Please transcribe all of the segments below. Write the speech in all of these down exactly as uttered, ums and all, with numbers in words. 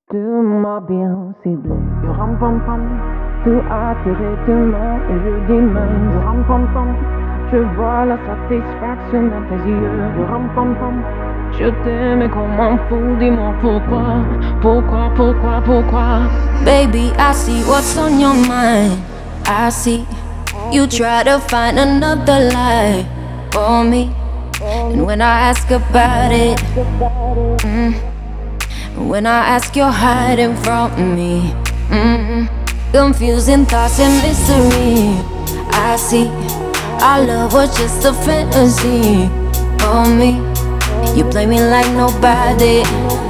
Tu m'as bien ciblé, yo ram pam pam. Tu as tiré tes mains et je dis même, yo ram pam pam. Je vois la satisfaction dans tes yeux, yo ram pam pam. Je t'aime et qu'on m'en fout, dis-moi pourquoi, pourquoi, pourquoi, pourquoi. Baby, I see what's on your mind. I see you try to find another lie for me. And when I ask about it, mm, when I ask, you're hiding from me. Mm, confusing thoughts and mystery. I see our love was just a fantasy for me. You play me like nobody.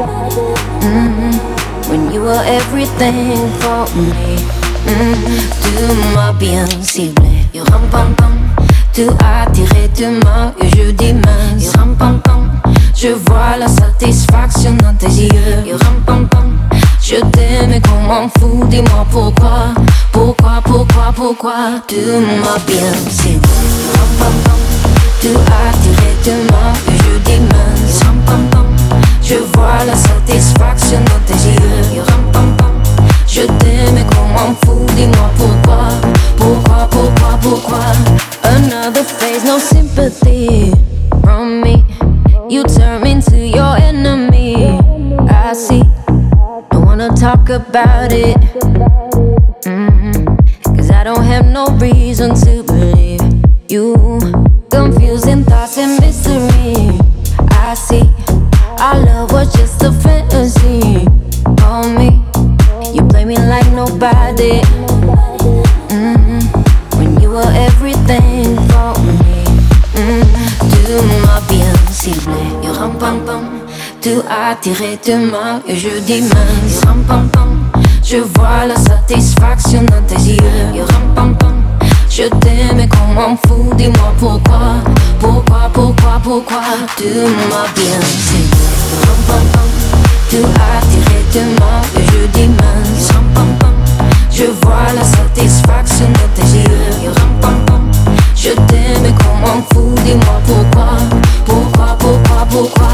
Mm, when you were everything for me. Mm, tu m'as bien ciblé. You ram pam pam. Tu as tiré tes mains et je dis mince. You ram pam pam. Je vois la satisfaction dans tes yeux. You ram pam pam. Je t'aime et qu'on m'en fout. Dis-moi pourquoi, pourquoi, pourquoi, pourquoi. Tu m'as bien ciblé. You ram pam pam. Tu as tiré tes mains et je dis mince. You ram pam pam. Je vois la satisfaction dans tes yeux. You ram pam pam. Je t'aime et qu'on m'en fout, dis-moi pourquoi, pourquoi, pourquoi, pourquoi. Another phase, no sympathy from me. You turn me into your enemy. I see, don't wanna talk about it. Mm-hmm. Cause I don't have no reason to believe you. Confusing thoughts and mystery. I see, our love was just a fantasy for me. You play me like nobody. Mm-hmm. When you were everything for me. Mm-hmm. Tu m'as bien ciblé. You ram pam pam. Tu as tiré tes mains et je dis mince. You ram pam pam. Je vois la satisfaction dans tes yeux. You ram pam pam. Je t'aime et qu'on m'en fout. Dis-moi pourquoi, pourquoi, pourquoi, pourquoi. Tu m'as bien ciblé. You ram pam pam. Tu as tiré tes mains et je dis mince. Ram pam pam. Je vois la satisfaction dans tes yeux. You ram pam pam. Je t'aime et qu'on m'en fout. Dis-moi pourquoi, pourquoi, pourquoi, pourquoi.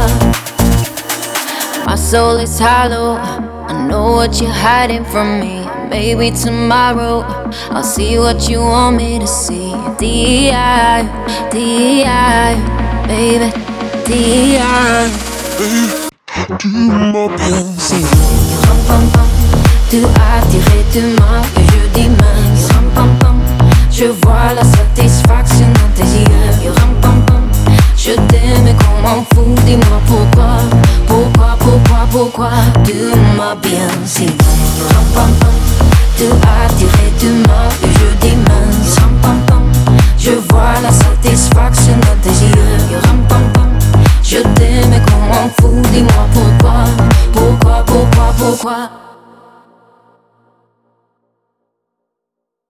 My soul is hollow. I know what you're hiding from me. Maybe tomorrow I'll see what you want me to see. D I, D I, baby, D I. Tu m'as bien ciblé. You ram pam pam. Tu as tiré tes mains et je dis mince. You ram pam pam. Je vois la satisfaction dans tes yeux. You ram pam pam. Je t'aime et qu'on m'en fout. Dis-moi pourquoi, pourquoi, pourquoi, pourquoi. Tu m'as bien ciblé. You ram pam pam. Tu as tiré tes mains et je dis mince. You ram pam pam. Je vois la satisfaction dans tes yeux. You ram pam pam. Je t'aime et qu'on m'en fout, dis-moi pourquoi, pourquoi, pourquoi, pourquoi.